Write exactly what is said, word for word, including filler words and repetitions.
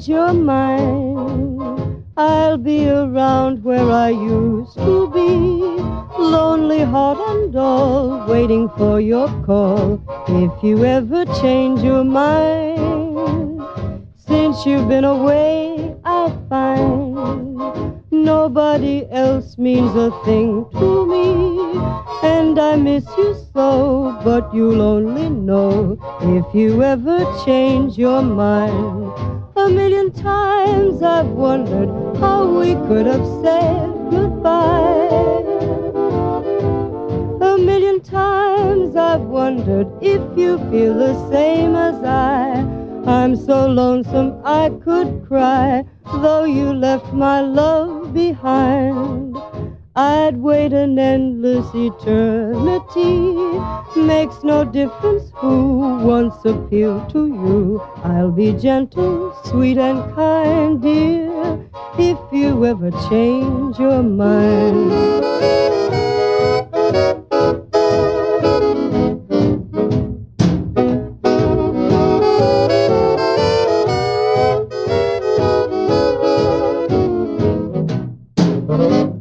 change your mind, I'll be around where I used to be, lonely, hot and dull, waiting for your call. If you ever change your mind, since you've been away, I find nobody else means a thing to me, and I miss you so, but you'll only know if you ever change your mind. A million times I've wondered how we could have said goodbye. A million times I've wondered if you feel the same as I. I'm so lonesome I could cry, though you left my love behind. I'd wait an endless eternity. Makes no difference who once appealed to you. I'll be gentle, sweet and kind, dear, if you ever change your mind. Thank you.